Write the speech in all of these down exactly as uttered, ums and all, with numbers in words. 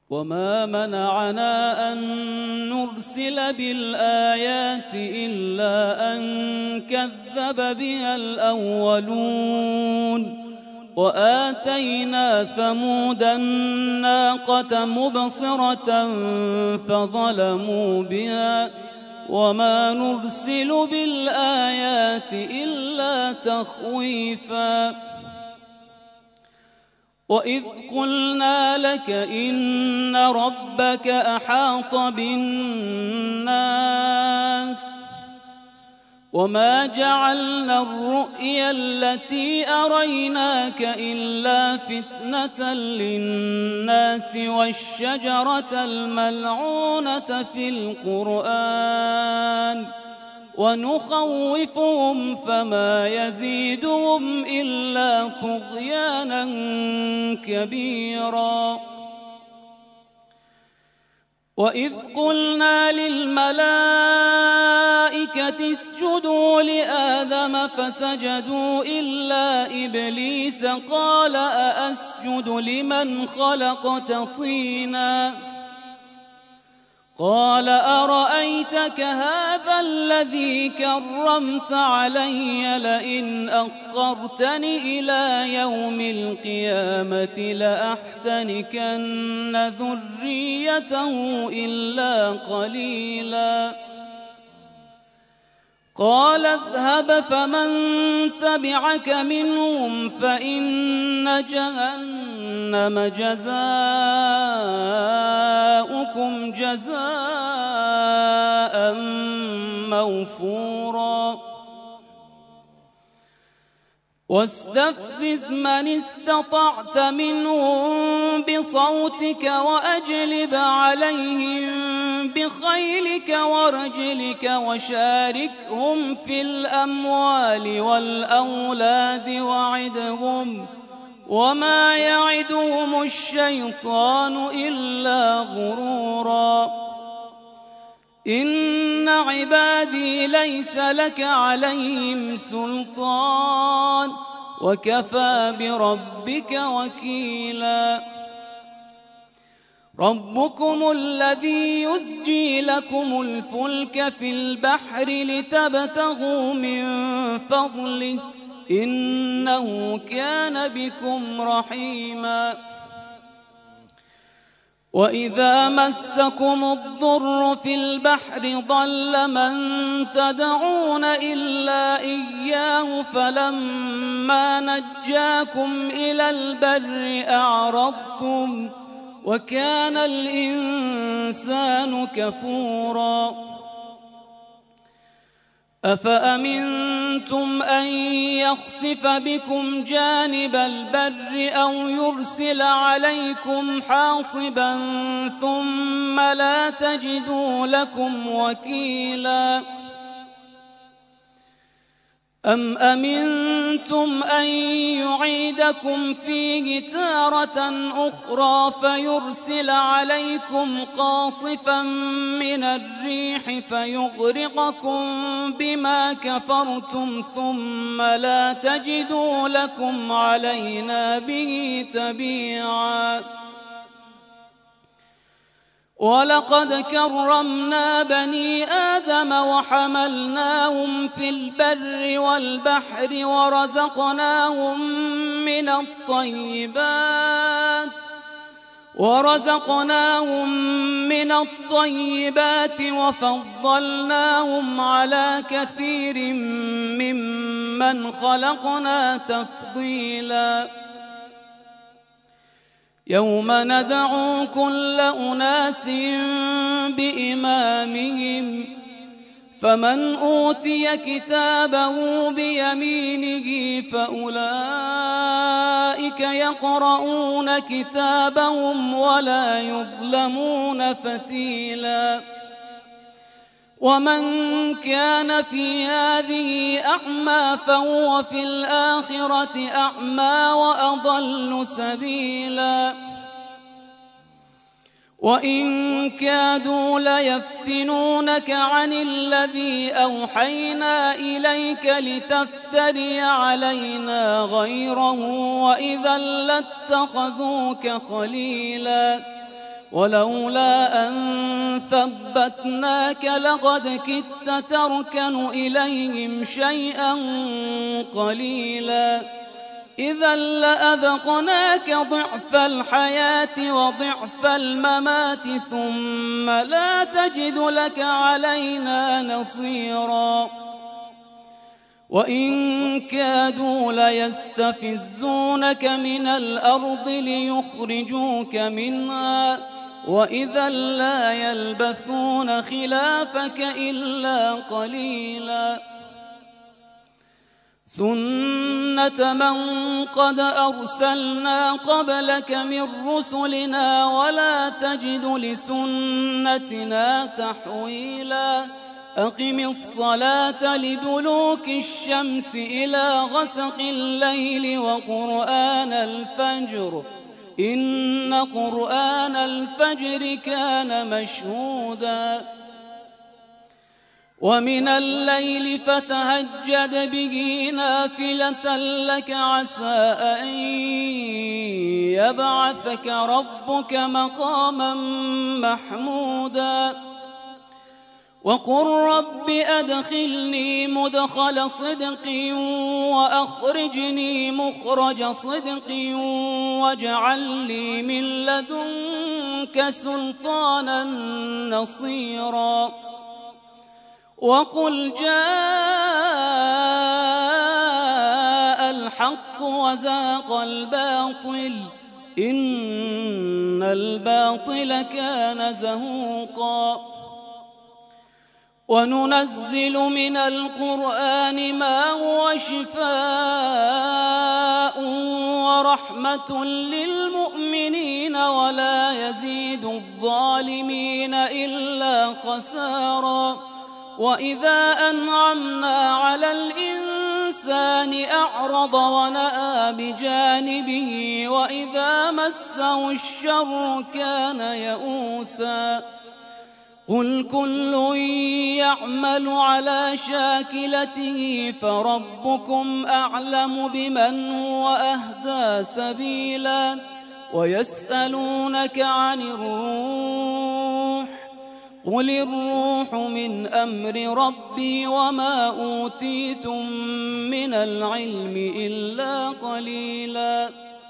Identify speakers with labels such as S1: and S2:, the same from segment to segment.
S1: وما منعنا أن نرسل بالآيات إلا أن كذب بها الأولون وآتينا ثمود الناقة مبصرة فظلموا بها وما نرسل بالآيات إلا تخويفا وإذ قلنا لك إن ربك أحاط بالناس وما جعلنا الرؤيا التي أريناك إلا فتنة للناس والشجرة الملعونة في القرآن ونخوفهم فما يزيدهم إلا طغيانا كبيرا وإذ قلنا للملائكة اسجدوا لآدم فسجدوا إلا إبليس قال أأسجد لمن خلقت طينا قال أرأيتك هذا الذي كرمت علي لئن أخرتني إلى يوم القيامة لأحتنكن ذريته إلا قليلا قال اذهب فمن تبعك منهم فإن جهنم جزاؤكم جزاء موفورا واستفزز من استطعت منهم بصوتك وأجلب عليهم بخيلك ورجلك وشاركهم في الأموال والأولاد وعدهم وما يعدهم الشيطان إلا غرورا إن عبادي ليس لك عليهم سلطان وكفى بربك وكيلا ربكم الذي يزجي لكم الفلك في البحر لتبتغوا من فضله إنه كان بكم رحيما وإذا مسكم الضر في البحر ضل من تدعون إلا إياه فلما نجاكم إلى البر أعرضتم وكان الإنسان كفورا أفأمنتم أن يخسف بكم جانب البر أو يرسل عليكم حاصبا ثم لا تجدوا لكم وكيلا أم أمنتم أن يعيدكم فيه تارة أخرى فيرسل عليكم قاصفا من الريح فيغرقكم بما كفرتم ثم لا تجدوا لكم علينا به تبيعا ولقد كرمنا بني آدم وحملناهم في البر والبحر ورزقناهم من الطيبات ورزقناهم من الطيبات وفضلناهم على كثير ممن خلقنا تفضيلا يوم ندعو كل أناس بإمامهم فمن أوتي كتابه بيمينه فأولئك يقرؤون كتابهم ولا يظلمون فتيلا ومن كان في هذه أعمى فهو في الآخرة أعمى وأضل سبيلا وإن كادوا ليفتنونك عن الذي أوحينا إليك لتفتري علينا غيره وإذا لاتخذوك خليلا ولولا أن ثبتناك لقد كدت تركن إليهم شيئا قليلا إذا لأذقناك ضعف الحياة وضعف الممات ثم لا تجد لك علينا نصيرا وإن كادوا ليستفزونك من الأرض ليخرجوك منها وإذا لا يلبثون خلافك إلا قليلا سنة من قد أرسلنا قبلك من رسلنا ولا تجد لسنتنا تحويلا أقم الصلاة لدلوك الشمس إلى غسق الليل وقرآن الفجر إن قرآن الفجر كان مشهودا ومن الليل فتهجد به نافلة لك عسى أن يبعثك ربك مقاما محمودا وقل رب أدخلني مدخل صدق وأخرجني مخرج صدق واجعل لي من لدنك سلطانا نصيرا وقل جاء الحق وزاق الباطل إن الباطل كان زهوقا وننزل من القرآن ما هو شفاء ورحمة للمؤمنين ولا يزيد الظالمين إلا خسارا وإذا أنعمنا على الإنسان أعرض ونأى بجانبه وإذا مسه الشر كان يئوسا قل كل يعمل على شاكلته فربكم أعلم بمن هو أهدى سبيلا ويسألونك عن الروح قل الروح من أمر ربي وما أوتيتم من العلم إلا قليلا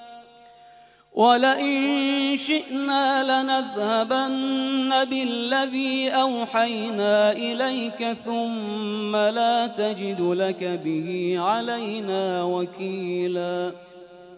S1: ولئن شئنا لنذهبن بالذي أوحينا إليك ثم لا تجد لك به علينا وكيلا.